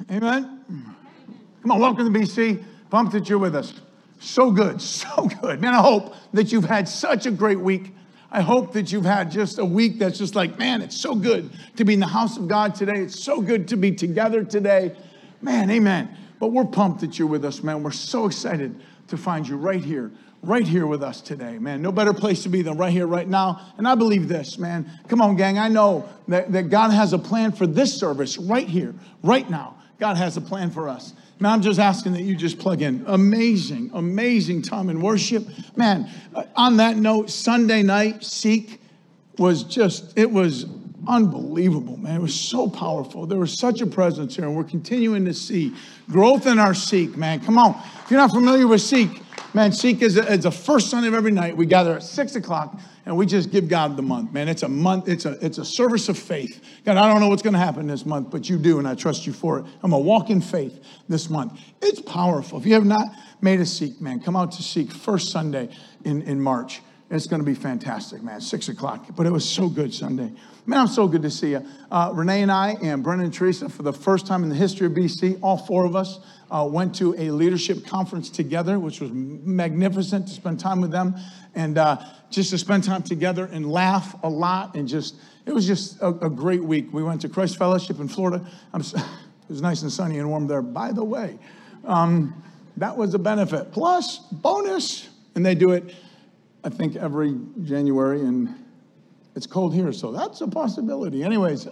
Amen? Come on, welcome to BC. Pumped that you're with us. So good, so good. Man, I hope that you've had such a great week. I hope that you've had just a week that's just like, man, it's so good to be in the house of God today. It's so good to be together today. Man, amen. But we're pumped that you're with us, man. We're so excited to find you right here with us today, man. No better place to be than right here, right now. And I believe this, man. Come on, gang. I know that God has a plan for this service right here, right now. God has a plan for us. Man, I'm just asking that you just plug in. Amazing, amazing time in worship. Man, on that note, Sunday night, Seek was it was unbelievable, man. It was so powerful. There was such a presence here, and we're continuing to see growth in our Seek, man. Come on. If you're not familiar with Seek, man, Seek is the first Sunday of every night. We gather at 6 o'clock, and we just give God the month, man. It's a month. It's a service of faith. God, I don't know what's going to happen this month, but you do, and I trust you for it. I'm going to walk in faith this month. It's powerful. If you have not made a Seek, man, come out to Seek first Sunday in March. It's going to be fantastic, man, 6 o'clock. But it was so good Sunday. Man, I'm so good to see you. Renee and I and Brennan and Teresa, for the first time in the history of BC, all four of us went to a leadership conference together, which was magnificent to spend time with them and just to spend time together and laugh a lot. And it was just a great week. We went to Christ Fellowship in Florida. It was nice and sunny and warm there. By the way, that was a benefit. Plus, bonus, and they do it, I think, every January, and it's cold here, so that's a possibility. Anyways,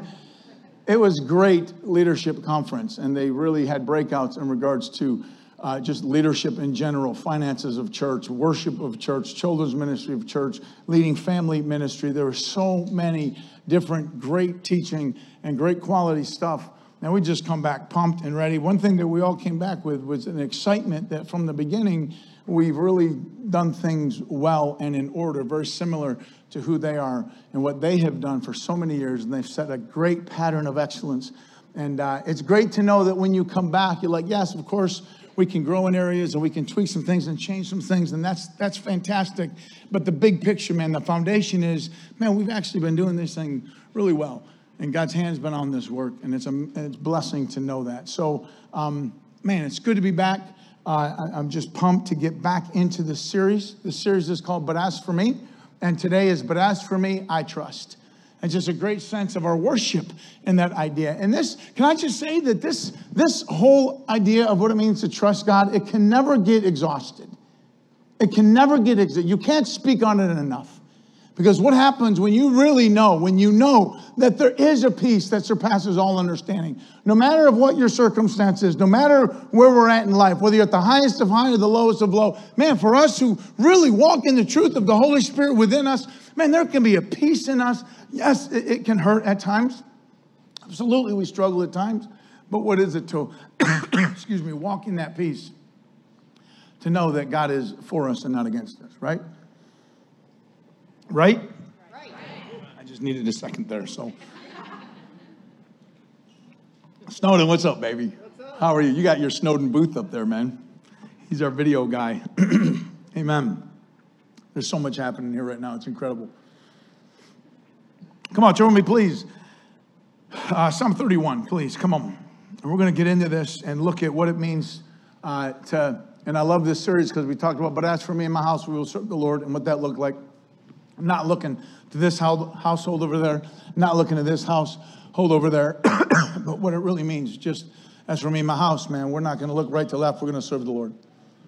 it was great leadership conference, and they really had breakouts in regards to just leadership in general, finances of church, worship of church, children's ministry of church, leading family ministry. There were so many different great teaching and great quality stuff. Now we just come back pumped and ready. One thing that we all came back with was an excitement that from the beginning, we've really done things well and in order, very similar to who they are and what they have done for so many years. And they've set a great pattern of excellence. And it's great to know that when you come back, you're like, yes, of course, we can grow in areas and we can tweak some things and change some things. And that's fantastic. But the big picture, man, the foundation is, man, we've actually been doing this thing really well. And God's hand's been on this work. And it's a blessing to know that. So, man, it's good to be back. I'm just pumped to get back into the series. The series is called But As For Me. And today is But As For Me, I Trust. And just a great sense of our worship in that idea. And can I just say that this whole idea of what it means to trust God, it can never get exhausted. It can never get exhausted. You can't speak on it enough. Because what happens when you really know, when you know that there is a peace that surpasses all understanding, no matter of what your circumstance is, no matter where we're at in life, whether you're at the highest of high or the lowest of low, man, for us who really walk in the truth of the Holy Spirit within us, man, there can be a peace in us. Yes, it can hurt at times. Absolutely, we struggle at times. But what is it to, walk in that peace? To know that God is for us and not against us, right? Right? I just needed a second there, so. Snowden, what's up, baby? How are you? You got your Snowden booth up there, man. He's our video guy. Amen. There's so much happening here right now. It's incredible. Come on, turn with me, please. Psalm 31, please. Come on. And we're going to get into this and look at what it means and I love this series because we talked about, but as for me and my house, we will serve the Lord, and what that looked like. I'm not looking to this household over there. I'm not looking to this household over there. But what it really means, just as for me and my house, man, we're not going to look right to left. We're going to serve the Lord.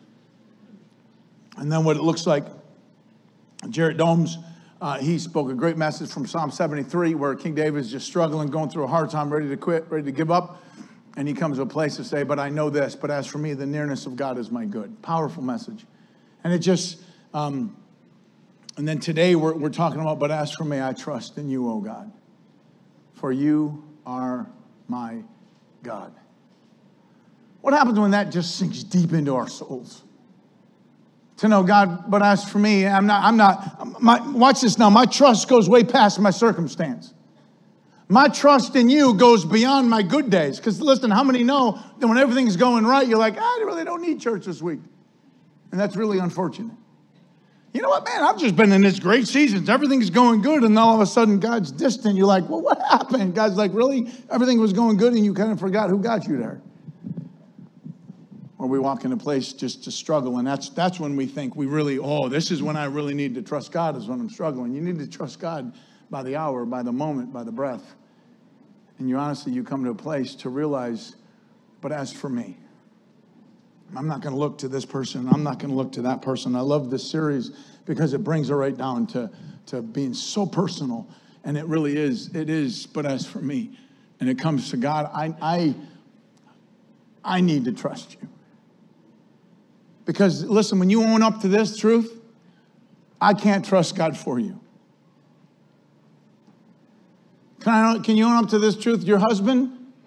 And then what it looks like, Jared Domes, he spoke a great message from Psalm 73 where King David is just struggling, going through a hard time, ready to quit, ready to give up. And he comes to a place to say, but I know this, but as for me, the nearness of God is my good. Powerful message. And it just... And then today we're talking about, but as for me, I trust in you, O God. For you are my God. What happens when that just sinks deep into our souls? To know, God, but as for me, watch this now. My trust goes way past my circumstance. My trust in you goes beyond my good days. Because listen, how many know that when everything's going right, you're like, I really don't need church this week. And that's really unfortunate. you know what, man, I've just been in this great season. Everything's going good. And all of a sudden, God's distant. You're like, well, what happened? God's like, really? Everything was going good and you kind of forgot who got you there. Or we walk in a place just to struggle. And that's when we think we really, this is when I really need to trust God, is when I'm struggling. You need to trust God by the hour, by the moment, by the breath. And you come to a place to realize, but as for me, I'm not going to look to this person. I'm not going to look to that person. I love this series because it brings it right down to being so personal. And it really is. It is, but as for me. And it comes to God, I need to trust you. Because, listen, when you own up to this truth, I can't trust God for you. Can you own up to this truth? Your husband,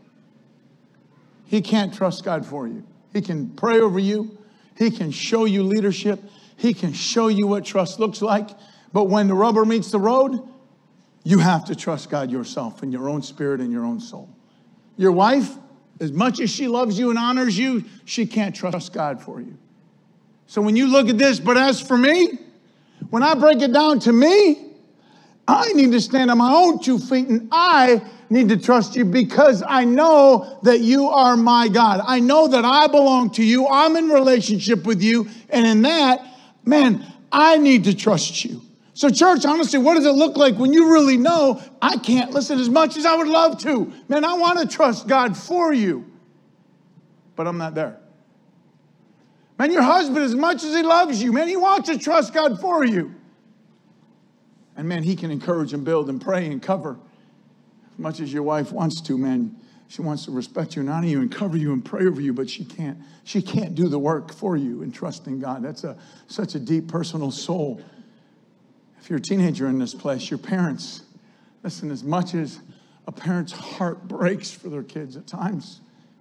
he can't trust God for you. He can pray over you. He can show you leadership. He can show you what trust looks like. But when the rubber meets the road, you have to trust God yourself in your own spirit and your own soul. Your wife, as much as she loves you and honors you, she can't trust God for you. So when you look at this, but as for me, when I break it down to me, I need to stand on my own 2 feet, and I need to trust you because I know that you are my God. I know that I belong to you. I'm in relationship with you. And in that, man, I need to trust you. So church, honestly, what does it look like when you really know I can't listen as much as I would love to? Man, I want to trust God for you, but I'm not there. Man, your husband, as much as he loves you, man, he wants to trust God for you. And man, he can encourage and build and pray and cover as much as your wife wants to, man. She wants to respect you and honor you and cover you and pray over you, but she can't. She can't do the work for you in trusting God. That's such a deep personal soul. If you're a teenager in this place, your parents, listen, as much as a parent's heart breaks for their kids at times,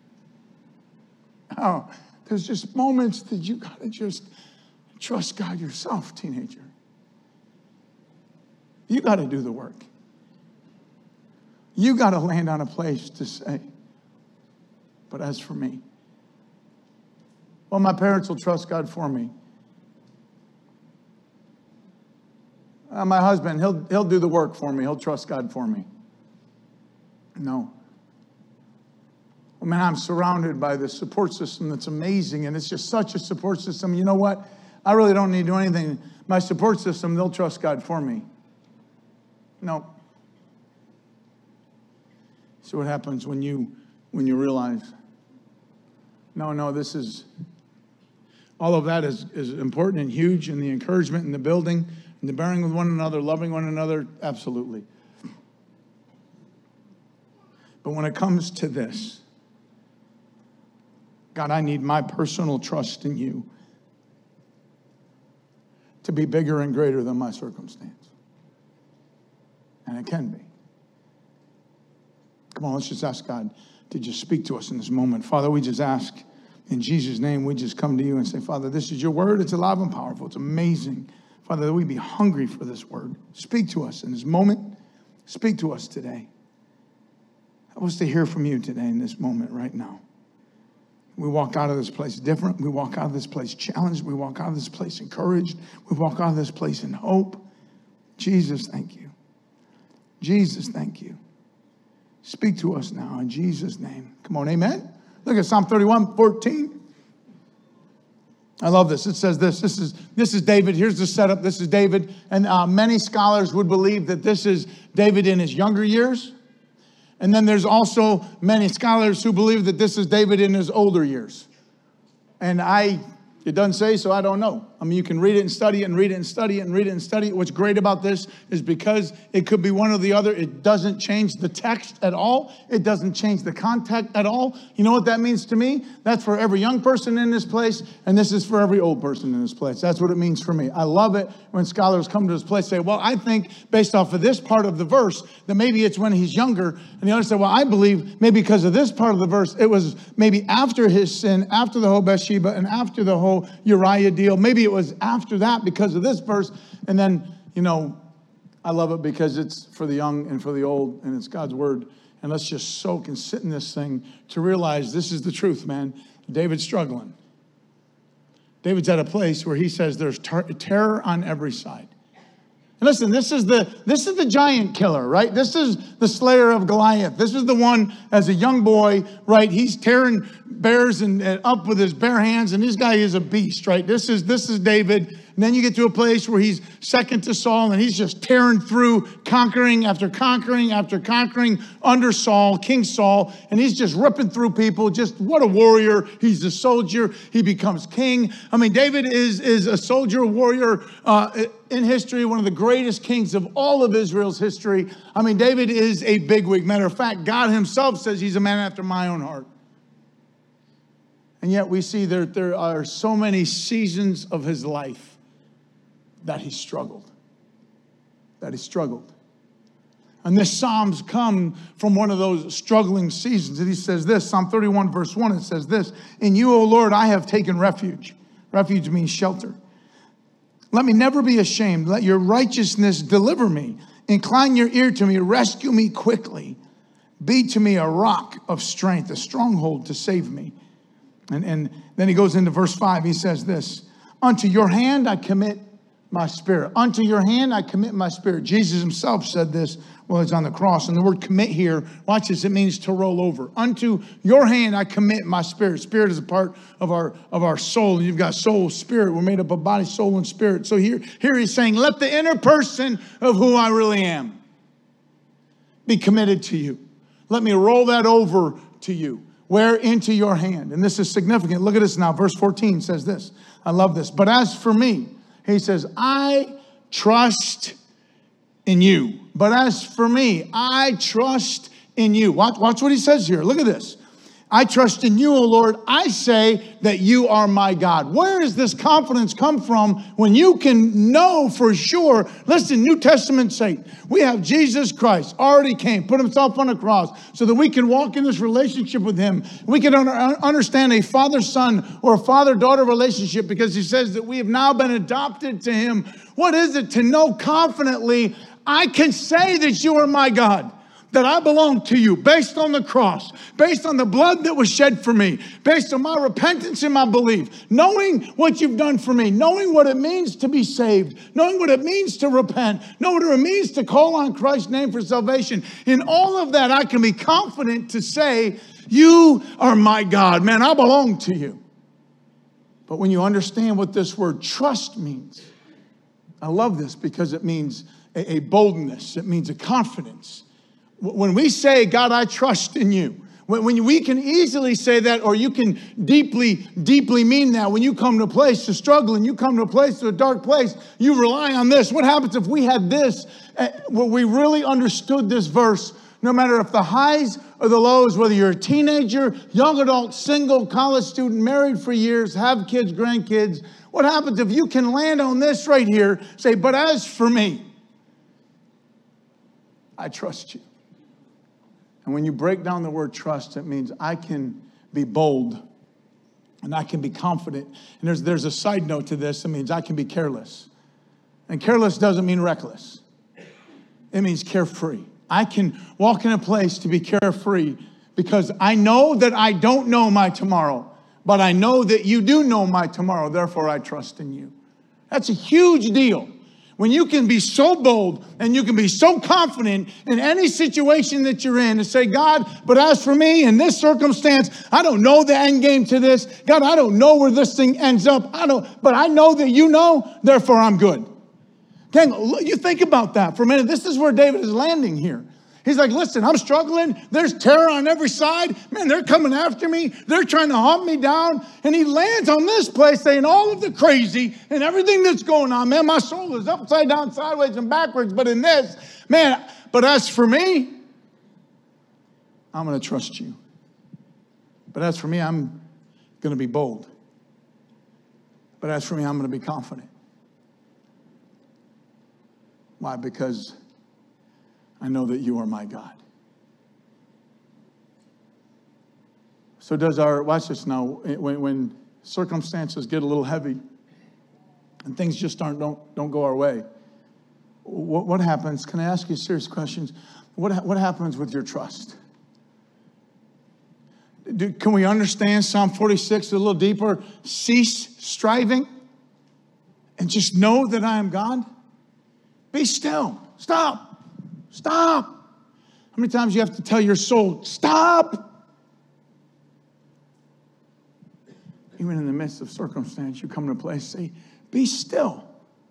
there's just moments that you got to just trust God yourself, teenager. You got to do the work. You got to land on a place to say, but as for me, well, my parents will trust God for me. My husband, he'll do the work for me. He'll trust God for me. No. Well, man, I'm surrounded by this support system that's amazing, and it's just such a support system. You know what? I really don't need to do anything. My support system, they'll trust God for me. No. So what happens when you realize, no, this is, all of that is important and huge, and the encouragement and the building and the bearing with one another, loving one another, absolutely. But when it comes to this, God, I need my personal trust in you to be bigger and greater than my circumstance. And it can be. Come on, let's just ask God to just speak to us in this moment. Father, we just ask in Jesus' name, we just come to you and say, Father, this is your word. It's alive and powerful. It's amazing. Father, that we be hungry for this word. Speak to us in this moment. Speak to us today. Help us to hear from you today in this moment right now. We walk out of this place different. We walk out of this place challenged. We walk out of this place encouraged. We walk out of this place in hope. Jesus, thank you. Jesus, thank you. Speak to us now in Jesus' name. Come on, amen. Look at Psalm 31:14. I love this. It says this. This is David. Here's the setup. This is David. And many scholars would believe that this is David in his younger years. And then there's also many scholars who believe that this is David in his older years. And it doesn't say, so I don't know. I mean, you can read it and study it and read it and study it and read it and study it. What's great about this is because it could be one or the other, it doesn't change the text at all. It doesn't change the context at all. You know what that means to me? That's for every young person in this place, and this is for every old person in this place. That's what it means for me. I love it when scholars come to this place and say, well, I think based off of this part of the verse, that maybe it's when he's younger. And the others say, well, I believe maybe because of this part of the verse, it was maybe after his sin, after the whole Bathsheba, and after the whole Uriah deal. Maybe it was after that because of this verse. And then, I love it because it's for the young and for the old, and it's God's word. And let's just soak and sit in this thing to realize this is the truth, man. David's struggling. David's at a place where he says there's terror on every side. And listen, this is the giant killer, right? This is the slayer of Goliath. This is the one as a young boy, right? He's tearing bears and up with his bare hands, and this guy is a beast, right? This is David. And then you get to a place where he's second to Saul, and he's just tearing through, conquering after conquering after conquering under Saul, King Saul, and he's just ripping through people. Just what a warrior. He's a soldier. He becomes king. I mean, David is a soldier, warrior in history, one of the greatest kings of all of Israel's history. I mean, David is a bigwig. Matter of fact, God himself says he's a man after my own heart. And yet we see there are so many seasons of his life that he struggled. And this Psalms come from one of those struggling seasons. And he says this, Psalm 31, verse 1, it says this, "In you, O Lord, I have taken refuge." Refuge means shelter. "Let me never be ashamed. Let your righteousness deliver me. Incline your ear to me. Rescue me quickly. Be to me a rock of strength, a stronghold to save me." And then he goes into verse 5. He says this, "Unto your hand I commit my spirit." Unto your hand I commit my spirit. Jesus himself said this while he's on the cross. And the word commit here, watch this, it means to roll over. "Unto your hand I commit my spirit." Spirit is a part of our soul. You've got soul, spirit. We're made up of body, soul, and spirit. So here he's saying, let the inner person of who I really am be committed to you. Let me roll that over to you. Where? Into your hand. And this is significant. Look at this now. Verse 14 says this. I love this. "But as for me," he says, "I trust in you." But as for me, I trust in you. Watch what he says here. Look at this. "I trust in you, O Lord. I say that you are my God." Where does this confidence come from when you can know for sure? Listen, New Testament saint, we have Jesus Christ already came, put himself on the cross so that we can walk in this relationship with him. We can understand a father-son or a father-daughter relationship because he says that we have now been adopted to him. What is it to know confidently, I can say that you are my God? That I belong to you based on the cross, based on the blood that was shed for me, based on my repentance and my belief, knowing what you've done for me, knowing what it means to be saved, knowing what it means to repent, knowing what it means to call on Christ's name for salvation. In all of that, I can be confident to say, you are my God. Man, I belong to you. But when you understand what this word trust means, I love this because it means a boldness. It means a confidence. When we say, God, I trust in you, when we can easily say that, or you can deeply, deeply mean that when you come to a place to struggle and you come to a place, to a dark place, you rely on this. What happens if we had this, where we really understood this verse, no matter if the highs or the lows, whether you're a teenager, young adult, single, college student, married for years, have kids, grandkids, what happens if you can land on this right here, say, but as for me, I trust you. And when you break down the word trust, it means I can be bold and I can be confident. And there's a side note to this. It means I can be careless. And careless doesn't mean reckless. It means carefree. I can walk in a place to be carefree because I know that I don't know my tomorrow, but I know that you do know my tomorrow. Therefore, I trust in you. That's a huge deal. When you can be so bold and you can be so confident in any situation that you're in and say, God, but as for me in this circumstance, I don't know the end game to this. God, I don't know where this thing ends up. But I know that you know, therefore I'm good. Gang, you think about that for a minute. This is where David is landing here. He's like, listen, I'm struggling. There's terror on every side. Man, they're coming after me. They're trying to hunt me down. And he lands on this place saying all of the crazy and everything that's going on. Man, my soul is upside down, sideways, and backwards. But in this, man, but as for me, I'm going to trust you. But as for me, I'm going to be bold. But as for me, I'm going to be confident. Why? Because I know that you are my God. So watch this now, when circumstances get a little heavy and things just don't go our way, what happens? Can I ask you serious questions? What happens with your trust? Can we understand Psalm 46 a little deeper? Cease striving and just know that I am God. Be still. Stop. Stop. How many times you have to tell your soul, stop? Even in the midst of circumstance, you come to a place, say, be still.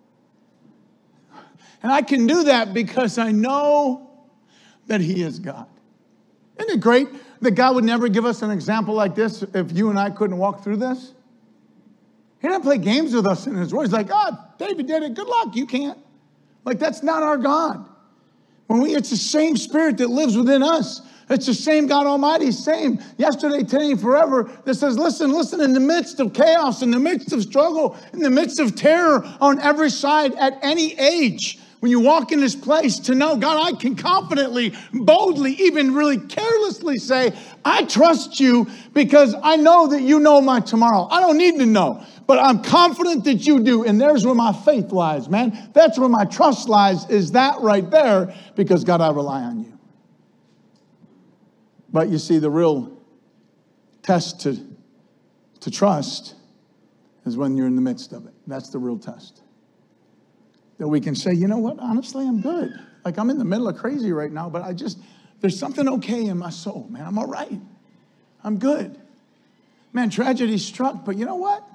And I can do that because I know that he is God. Isn't it great that God would never give us an example like this if you and I couldn't walk through this? He didn't play games with us in his word. He's like, God, David did it. Good luck. You can't. Like, that's not our God. It's the same spirit that lives within us. It's the same God Almighty, same yesterday, today, and forever, that says, listen, in the midst of chaos, in the midst of struggle, in the midst of terror on every side, at any age, when you walk in this place, to know, God, I can confidently, boldly, even really carelessly say, I trust you because I know that you know my tomorrow. I don't need to know, but I'm confident that you do. And there's where my faith lies, man. That's where my trust lies, is that right there, because God, I rely on you. But you see, the real test to trust is when you're in the midst of it. That's the real test. That we can say, you know what, honestly, I'm good. Like, I'm in the middle of crazy right now, but there's something okay in my soul, man. I'm all right. I'm good. Man, tragedy struck, but you know what?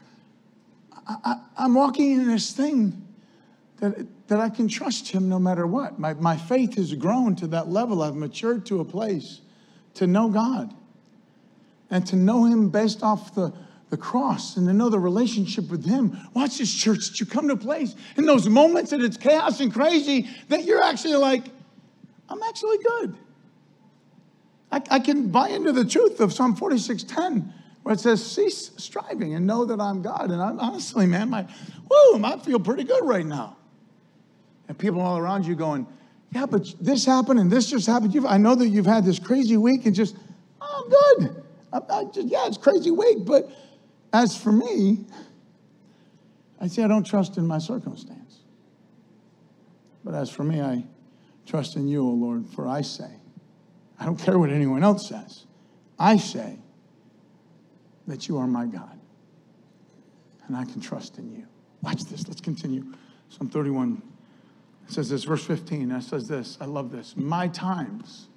I'm walking in this thing that I can trust him no matter what. My faith has grown to that level. I've matured to a place to know God and to know him based off the cross and to know the relationship with him. Watch this, church, that you come to a place in those moments that it's chaos and crazy that you're actually like, I'm actually good. I can buy into the truth of Psalm 46:10, where it says, cease striving and know that I'm God. And I'm honestly, man, I feel pretty good right now. And people all around you going, yeah, but this happened and this just happened. I know that you've had this crazy week and just, I'm good. It's a crazy week, but as for me, I say I don't trust in my circumstance. But as for me, I trust in you, O Lord, for I say, I don't care what anyone else says. I say that you are my God, and I can trust in you. Watch this. Let's continue. Psalm 31 says this, verse 15. It says this. I love this. My times.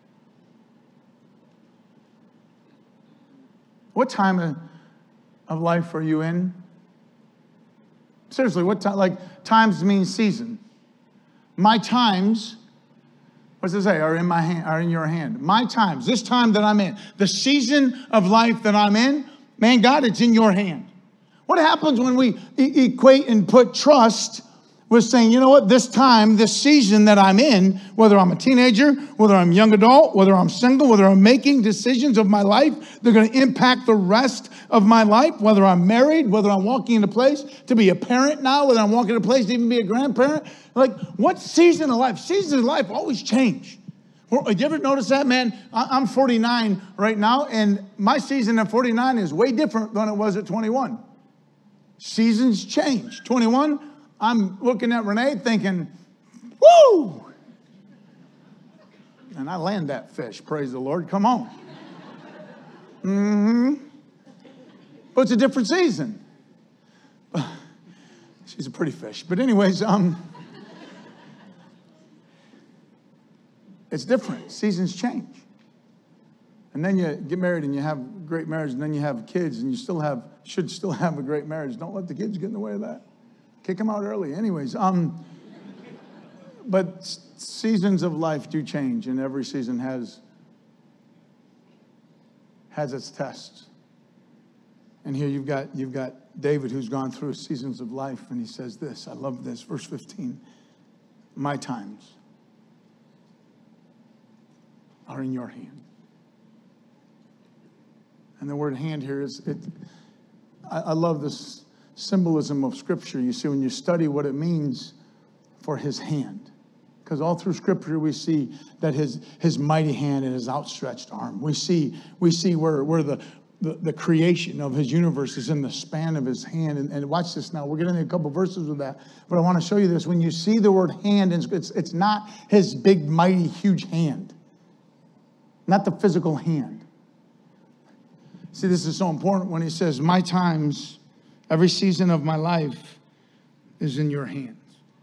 What time of life are you in? Seriously, what time? Like, times means season. My times, what does it say? Are in my hand, are in your hand. My times, this time that I'm in, the season of life that I'm in, man, God, it's in your hand. What happens when we equate and put trust with saying, you know what, this time, this season that I'm in, whether I'm a teenager, whether I'm a young adult, whether I'm single, whether I'm making decisions of my life, they're going to impact the rest of my life, whether I'm married, whether I'm walking into place to be a parent now, whether I'm walking into place to even be a grandparent. Like, what season of life? Seasons of life always change. Did you ever notice that, man? I'm 49 right now, and my season at 49 is way different than it was at 21. Seasons change. 21, I'm looking at Renee thinking, woo! And I land that fish, praise the Lord. Come on. But it's a different season. She's a pretty fish. But anyways, it's different. Seasons change. And then you get married and you have a great marriage, and then you have kids and you should still have a great marriage. Don't let the kids get in the way of that. Kick them out early. Anyways, but seasons of life do change, and every season has its tests. And here you've got David, who's gone through seasons of life, and he says this. I love this, verse 15. My times are in your hand. And the word hand here I love this symbolism of Scripture. You see, when you study what it means for his hand, because all through Scripture we see that his mighty hand and his outstretched arm. We see where the creation of his universe is in the span of his hand. And watch this now. We're getting a couple verses with that. But I want to show you this. When you see the word hand, it's not his big, mighty, huge hand. Not the physical hand. See, this is so important when he says, my times, every season of my life is in your hands.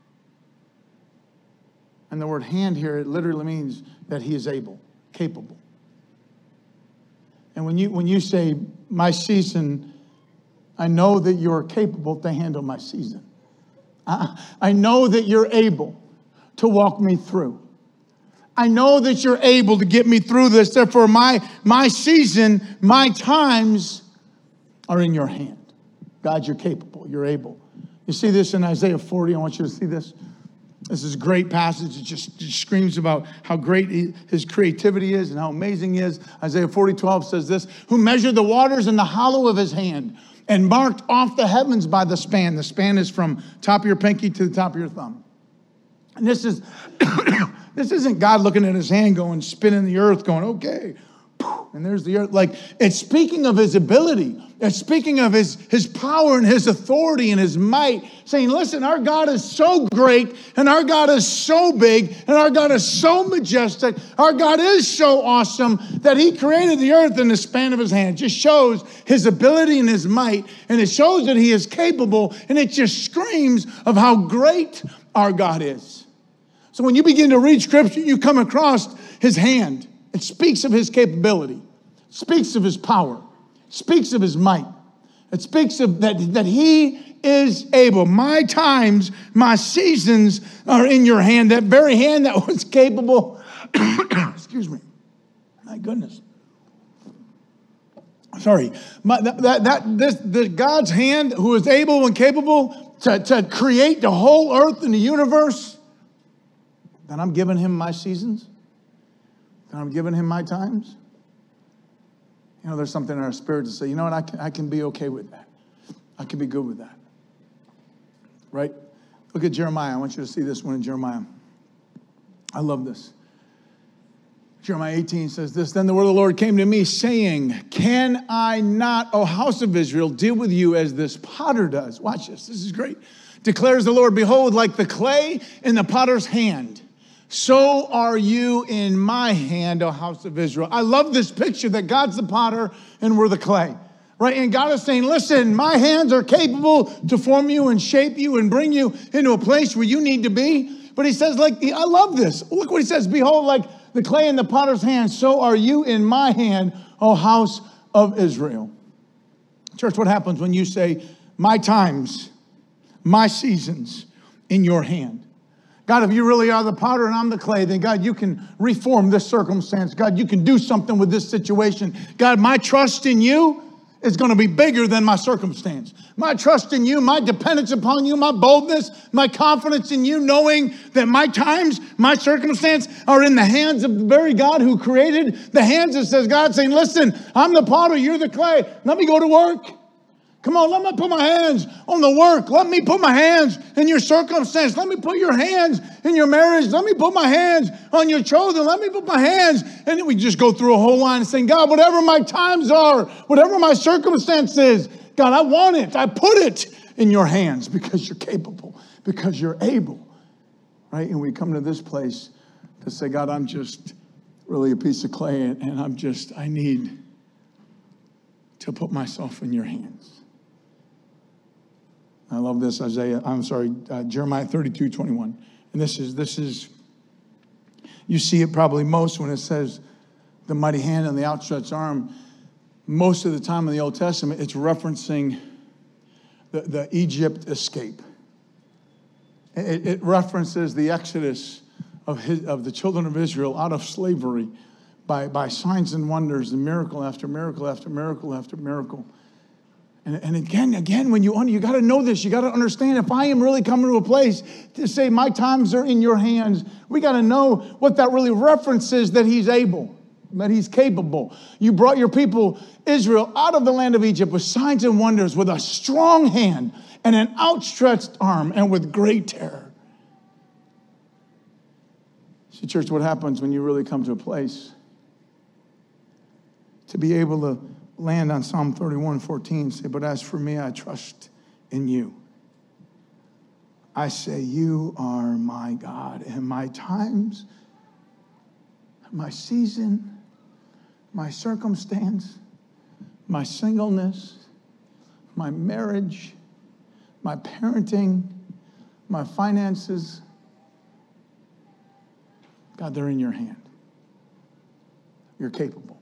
And the word hand here, it literally means that he is able, capable. And when you say, my season, I know that you're capable to handle my season. I know that you're able to walk me through. I know that you're able to get me through this. Therefore, my season, my times are in your hand. God, you're capable. You're able. You see this in Isaiah 40. I want you to see this. This is a great passage. It just screams about how great his creativity is and how amazing he is. Isaiah 40:12 says this, who measured the waters in the hollow of his hand and marked off the heavens by the span. The span is from top of your pinky to the top of your thumb. And this is, this isn't God looking at his hand going, spinning the earth going, okay. And there's the earth. Like, it's speaking of his ability. It's speaking of his power and his authority and his might, saying, listen, our God is so great, and our God is so big, and our God is so majestic. Our God is so awesome that he created the earth in the span of his hand. It just shows his ability and his might, and it shows that he is capable, and it just screams of how great our God is. So when you begin to read Scripture, you come across his hand. It speaks of his capability. It speaks of his power. It speaks of his might. It speaks of that he is able. My times, my seasons are in your hand. That very hand that was capable. Excuse me. My goodness. Sorry. This God's hand who is able and capable to create the whole earth and the universe. That I'm giving him my seasons. That I'm giving him my times. You know, there's something in our spirit to say, you know what, I can be okay with that. I can be good with that. Right? Look at Jeremiah. I want you to see this one in Jeremiah. I love this. Jeremiah 18 says this, then the word of the Lord came to me saying, can I not, O house of Israel, deal with you as this potter does? Watch this. This is great. Declares the Lord, behold, like the clay in the potter's hand, so are you in my hand, O house of Israel. I love this picture that God's the potter and we're the clay, right? And God is saying, listen, my hands are capable to form you and shape you and bring you into a place where you need to be. But he says, I love this. Look what he says. Behold, like the clay in the potter's hand, so are you in my hand, O house of Israel. Church, what happens when you say, my times, my seasons in your hand? God, if you really are the potter and I'm the clay, then God, you can reform this circumstance. God, you can do something with this situation. God, my trust in you is going to be bigger than my circumstance. My trust in you, my dependence upon you, my boldness, my confidence in you, knowing that my times, my circumstance are in the hands of the very God who created the hands that says, God saying, listen, I'm the potter, you're the clay. Let me go to work. Come on, let me put my hands on the work. Let me put my hands in your circumstance. Let me put your hands in your marriage. Let me put my hands on your children. Let me put my hands. And then we just go through a whole line saying, God, whatever my times are, whatever my circumstance is, God, I want it. I put it in your hands because you're capable, because you're able. Right? And we come to this place to say, God, I'm just really a piece of clay and I need to put myself in your hands. I love this, Jeremiah 32:21. And this is, you see it probably most when it says the mighty hand and the outstretched arm. Most of the time in the Old Testament, it's referencing the Egypt escape. It references the exodus of the children of Israel out of slavery by signs and wonders and miracle after miracle after miracle after miracle. And again, when you got to know this, you got to understand, if I am really coming to a place to say my times are in your hands, we got to know what that really references, that he's able, that he's capable. You brought your people, Israel, out of the land of Egypt with signs and wonders, with a strong hand and an outstretched arm and with great terror. See, church, what happens when you really come to a place to be able to land on Psalm 31:14, say, but as for me, I trust in you. I say, you are my God, and my times, my season, my circumstance, my singleness, my marriage, my parenting, my finances. God, they're in your hand. You're capable.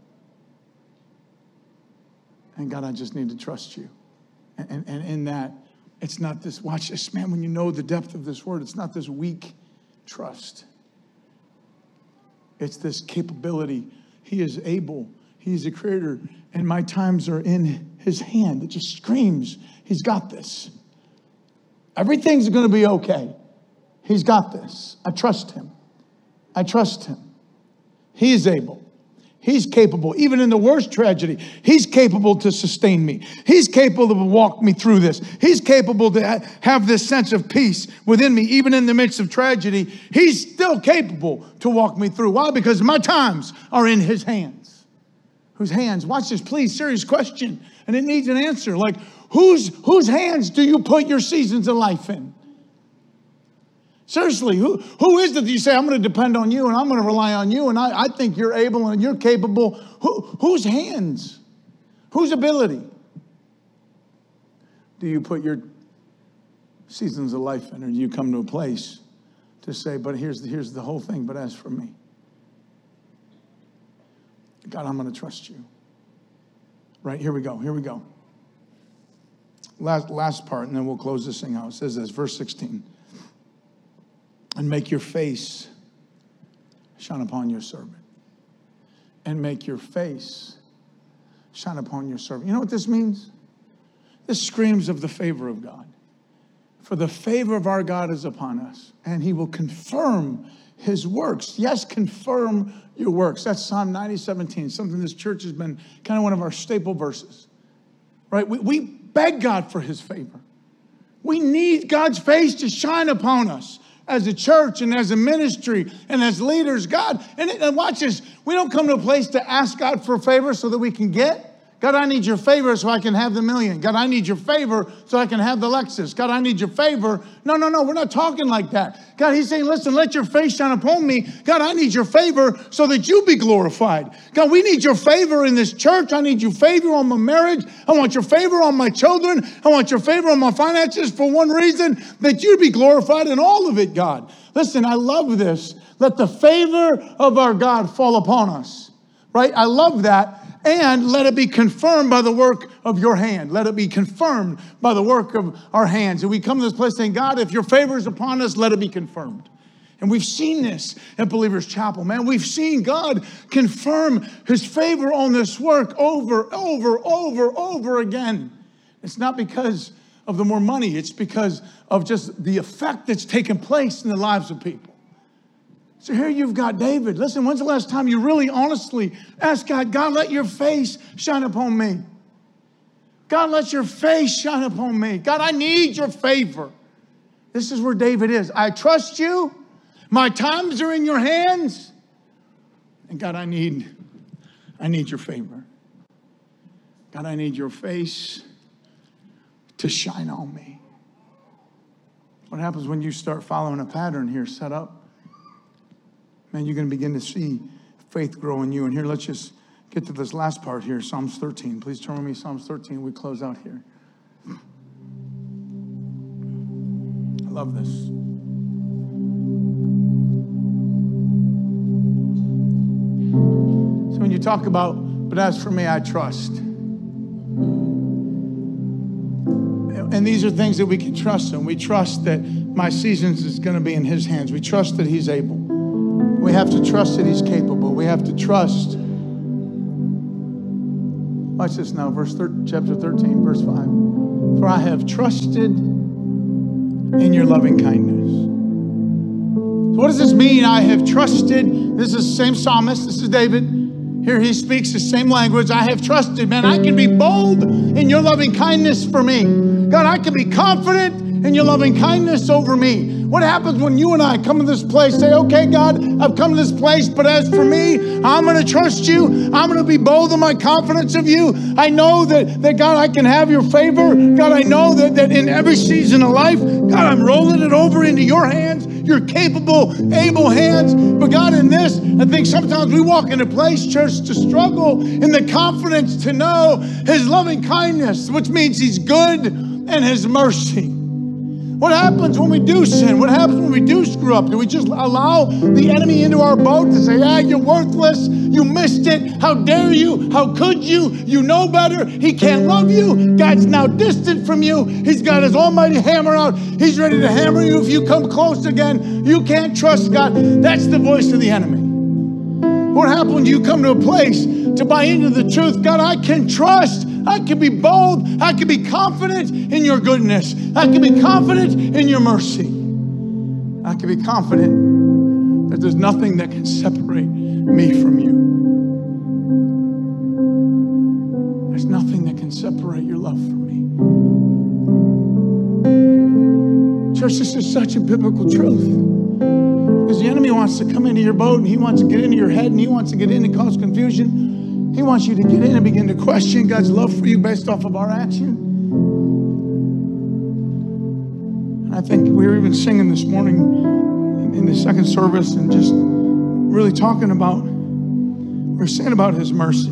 And God, I just need to trust you. And in that, it's not this, watch this, man, when you know the depth of this word, it's not this weak trust. It's this capability. He is able. He is a creator. And my times are in his hand. It just screams, he's got this. Everything's going to be okay. He's got this. I trust him. I trust him. He is able. He's capable. Even in the worst tragedy, he's capable to sustain me. He's capable to walk me through this. He's capable to have this sense of peace within me, even in the midst of tragedy. He's still capable to walk me through. Why? Because my times are in his hands. Whose hands? Watch this, please. Serious question. And it needs an answer. Like, whose hands do you put your seasons of life in? Seriously, who is it that you say, I'm going to depend on you and I'm going to rely on you and I think you're able and you're capable? Whose hands? Whose ability do you put your seasons of life in? Or do you come to a place to say, but here's the whole thing, but as for me, God, I'm going to trust you. Right, here we go. Last part, and then we'll close this thing out. It says this, verse 16. And make your face shine upon your servant. And make your face shine upon your servant. You know what this means? This screams of the favor of God. For the favor of our God is upon us, and he will confirm his works. Yes, confirm your works. That's Psalm 90:17, something this church has been kind of one of our staple verses. Right? We beg God for his favor. We need God's face to shine upon us. As a church and as a ministry and as leaders, God, and watch this, we don't come to a place to ask God for favor so that we can get. God, I need your favor so I can have the million. God, I need your favor so I can have the Lexus. God, I need your favor. No, we're not talking like that. God, he's saying, listen, let your face shine upon me. God, I need your favor so that you be glorified. God, we need your favor in this church. I need your favor on my marriage. I want your favor on my children. I want your favor on my finances for one reason, that you be glorified in all of it, God. Listen, I love this. Let the favor of our God fall upon us, right? I love that. And let it be confirmed by the work of your hand. Let it be confirmed by the work of our hands. And we come to this place saying, God, if your favor is upon us, let it be confirmed. And we've seen this at Believers Chapel, man. We've seen God confirm his favor on this work over again. It's not because of the more money. It's because of just the effect that's taken place in the lives of people. So here you've got David. Listen, when's the last time you really honestly asked God, God, let your face shine upon me. God, let your face shine upon me. God, I need your favor. This is where David is. I trust you. My times are in your hands. And God, I need your favor. God, I need your face to shine on me. What happens when you start following a pattern here set up? Man, you're going to begin to see faith grow in you. And here, let's just get to this last part here, Psalms 13. Please turn with me, Psalms 13. We close out here. I love this. So when you talk about, but as for me, I trust. And these are things that we can trust in. We trust that my seasons is going to be in his hands. We trust that he's able. We have to trust that he's capable. We have to trust. Watch this now, chapter 13, verse 5. For I have trusted in your loving kindness. So what does this mean? I have trusted. This is the same psalmist. This is David. Here he speaks the same language. I have trusted. Man, I can be bold in your loving kindness for me. God, I can be confident in your loving kindness over me. What happens when you and I come to this place, say, okay, God, I've come to this place, but as for me, I'm going to trust you. I'm going to be bold in my confidence of you. I know that God, I can have your favor. God, I know that in every season of life, God, I'm rolling it over into your hands. your capable, able hands. But God, in this, I think sometimes we walk into place, church, to struggle in the confidence to know his loving kindness, which means he's good, and his mercy. What happens when we do sin? What happens when we do screw up? Do we just allow the enemy into our boat to say, you're worthless, you missed it, how dare you, how could you, you know better, he can't love you, God's now distant from you, he's got his almighty hammer out, he's ready to hammer you if you come close again, you can't trust God. That's the voice of the enemy. What happens when you come to a place to buy into the truth? God, I can trust, I can be bold, I can be confident in your goodness, I can be confident in your mercy. I can be confident that there's nothing that can separate me from you. There's nothing that can separate your love from me. Church, this is such a biblical truth. Because the enemy wants to come into your boat and he wants to get into your head and he wants to get in and cause confusion. He wants you to get in and begin to question God's love for you based off of our action. And I think we were even singing this morning in the second service and just really talking about, we're saying about his mercy.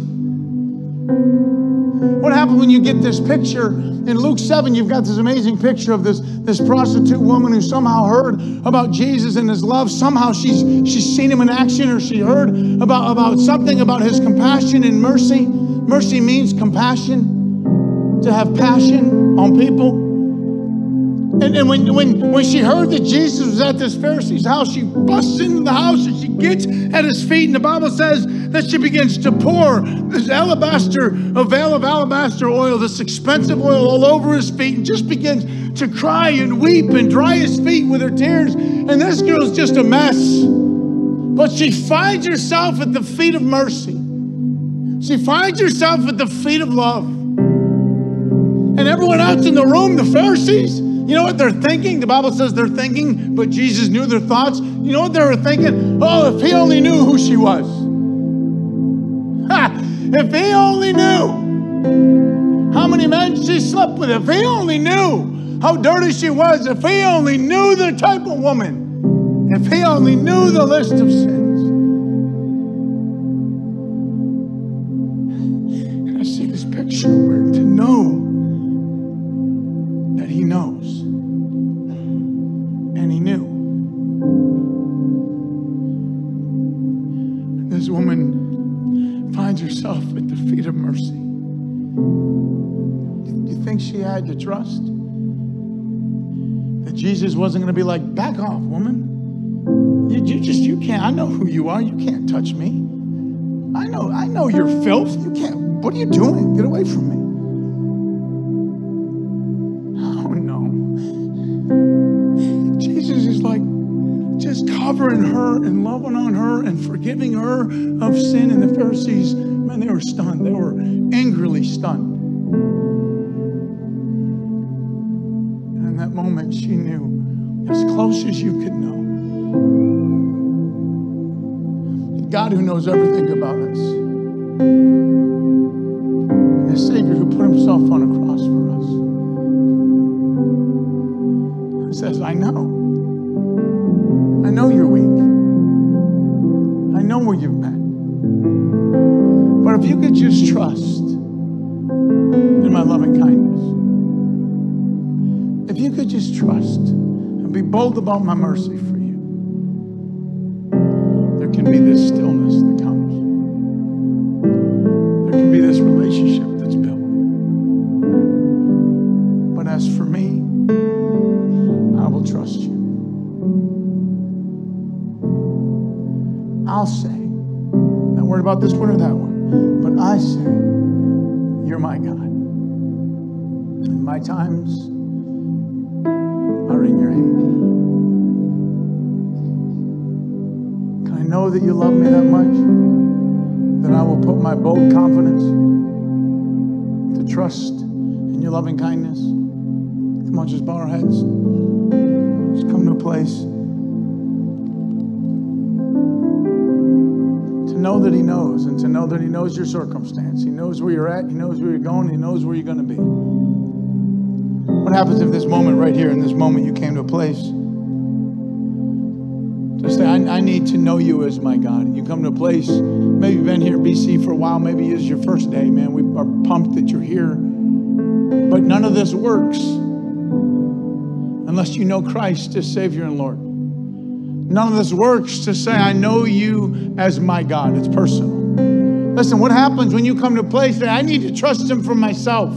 What happens when you get this picture? In Luke 7, you've got this amazing picture of this prostitute woman who somehow heard about Jesus and his love. Somehow she's seen him in action, or she heard about something about his compassion and mercy. Mercy means compassion, to have passion on people. And when she heard that Jesus was at this Pharisee's house, she busts into the house and she gets at his feet. And the Bible says that she begins to pour this veil of alabaster oil, this expensive oil, all over his feet, and just begins to cry and weep and dry his feet with her tears. And this girl's just a mess. But she finds herself at the feet of mercy. She finds herself at the feet of love. And everyone else in the room, the Pharisees, you know what they're thinking? The Bible says they're thinking, but Jesus knew their thoughts. You know what they were thinking? Oh, if he only knew who she was. If he only knew how many men she slept with. If he only knew how dirty she was. If he only knew the type of woman. If he only knew the list of sins. And I see this picture where to know that he knows. And he knew. This woman finds herself at the feet of mercy. Do you think she had to trust that Jesus wasn't going to be like, back off, woman. You can't, I know who you are. You can't touch me. I know you're filth. You can't, what are you doing? Get away from me. Just covering her and loving on her and forgiving her of sin. And the Pharisees, man, they were stunned. They were angrily stunned. And in that moment, she knew, as close as you could know, the God who knows everything about us, and the Savior who put himself on a cross for us, says, I know. I know you're weak. I know where you've been. But if you could just trust in my loving kindness, if you could just trust and be bold about my mercy for you, there can be this stillness that comes. There can be this relationship that's built. But as for me, I will trust you. I'll say, not worried about this one or that one, but I say, you're my God. And my times are in your hand. Can I know that you love me that much? That I will put my bold confidence to trust in your loving kindness? Come on, just bow our heads. Just come to a place. Know that he knows, and to know that he knows your circumstance. He knows where you're at. He knows where you're going. He knows where you're going to be. What happens if this moment right here, in this moment, you came to a place to say, I need to know you as my God. You come to a place, maybe you've been here at BC for a while, maybe it's your first day, man. We are pumped that you're here. But none of this works unless you know Christ as Savior and Lord. None of this works to say, I know you as my God. It's personal. Listen, what happens when you come to a place that I need to trust him for myself?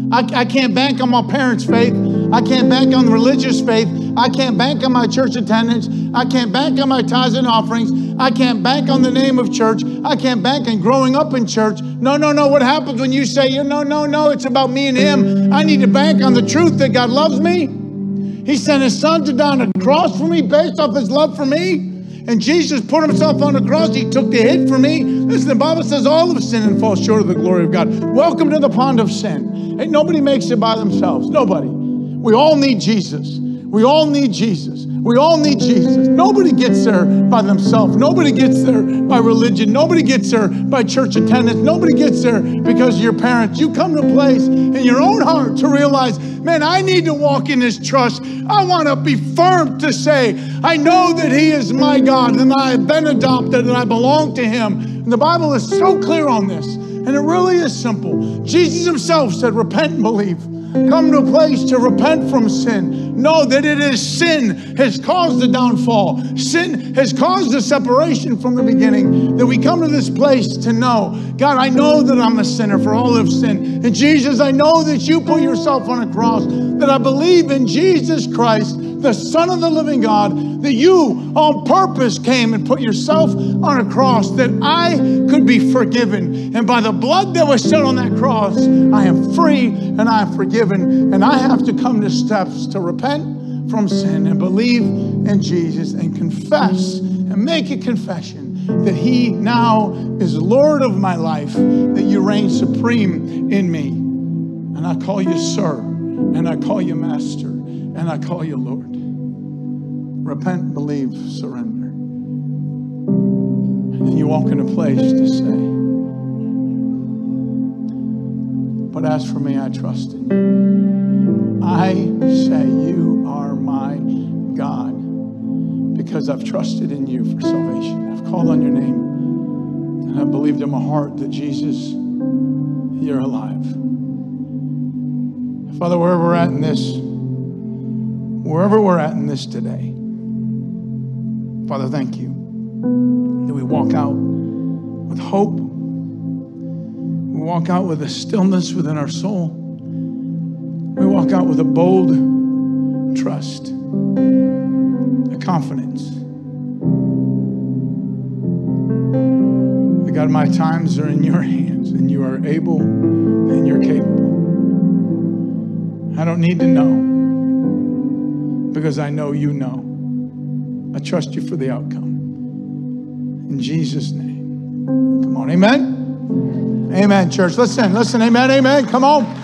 I can't bank on my parents' faith. I can't bank on religious faith. I can't bank on my church attendance. I can't bank on my tithes and offerings. I can't bank on the name of church. I can't bank on growing up in church. No. What happens when you say, no, it's about me and him. I need to bank on the truth that God loves me. He sent his son to die on a cross for me based off his love for me. And Jesus put himself on the cross. He took the hit for me. Listen, the Bible says all of sin and fall short of the glory of God. Welcome to the pond of sin. Ain't nobody makes it by themselves. Nobody. We all need Jesus. We all need Jesus. We all need Jesus. Nobody gets there by themselves. Nobody gets there by religion. Nobody gets there by church attendance. Nobody gets there because of your parents. You come to a place in your own heart to realize, man, I need to walk in his trust. I want to be firm to say, I know that he is my God and I have been adopted and I belong to him. And the Bible is so clear on this. And it really is simple. Jesus himself said, repent and believe. Come to a place to repent from sin. Know that it is sin has caused the downfall. Sin has caused the separation from the beginning. That we come to this place to know, God, I know that I'm a sinner, for all have sinned. And Jesus, I know that you put yourself on a cross. That I believe in Jesus Christ, the Son of the living God, that you on purpose came and put yourself on a cross that I could be forgiven. And by the blood that was shed on that cross, I am free and I am forgiven. And I have to come to steps to repent from sin and believe in Jesus and confess and make a confession that he now is Lord of my life, that you reign supreme in me. And I call you sir, and I call you master, and I call you Lord. Repent, believe, surrender. And then you walk in a place to say, but as for me, I trust in you. I say you are my God because I've trusted in you for salvation. I've called on your name and I believed in my heart that Jesus, you're alive. Father, wherever we're at in this today, Father, thank you that we walk out with hope. We walk out with a stillness within our soul. We walk out with a bold trust, a confidence. That God, my times are in your hands and you are able and you're capable. I don't need to know because I know you know. I trust you for the outcome. In Jesus' name. Come on, amen? Amen, church. Listen, amen, amen. Come on.